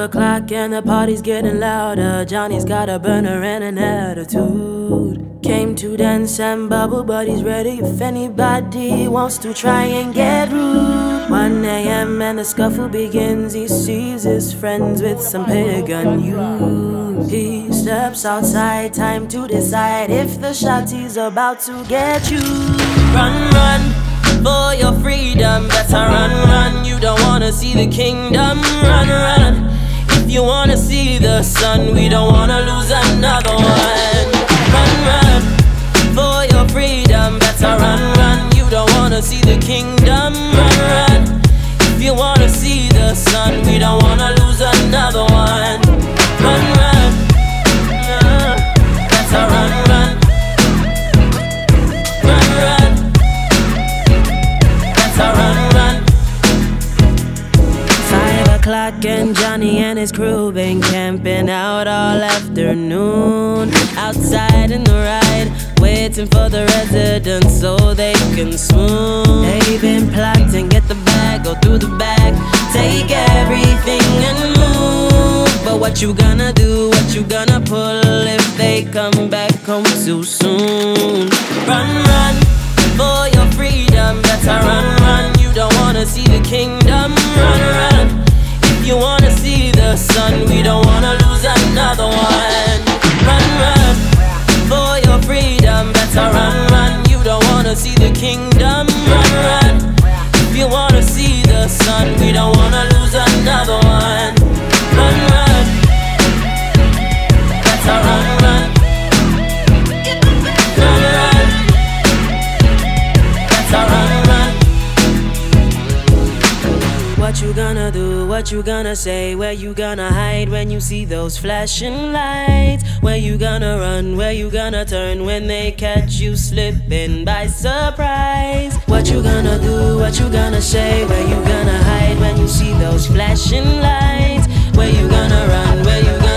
o'clock and the party's getting louder. Johnny's got a burner and an attitude. Came to dance and bubble, but he's ready if anybody wants to try and get rude. 1 a.m. and the scuffle begins. He sees his friends with some pagan youth. He steps outside, time to decide if the shotty's about to get you. Run, run for your freedom, better run, run. You don't wanna see the kingdom, run, run. If you wanna see the sun, we don't wanna lose another one. Run, run for your freedom, better run, run. You don't wanna see the kingdom, run, run. If you wanna see the sun, we don't wanna lose another one. Run, run, better run, run. Run, run, better run, run. 5 o'clock and Johnny and his crew been camping out all afternoon. Outside in the ride, waiting for the residents so they can swoon. They've been plotting, get the bag, go through the bag, take everything and move. But what you gonna do, what you gonna pull if they come back home too soon? Run, run for your freedom, better run, run. You don't wanna see the kingdom, run, run. If you wanna see the sun, we don't wanna lose another one. Run, run for your freedom, better run, run. You don't wanna see the kingdom, run, run. If you wanna see the sun, we don't wanna lose another one. Run, run, better run, run. Run, run, better run, run. What you gonna do, what you gonna say, where you gonna hide when you see those flashing lights? Where you gonna run, where you gonna turn when they catch you slipping by surprise? What you gonna do, what you gonna say, where you gonna hide when you see those flashing lights? Where you gonna run, where you gonna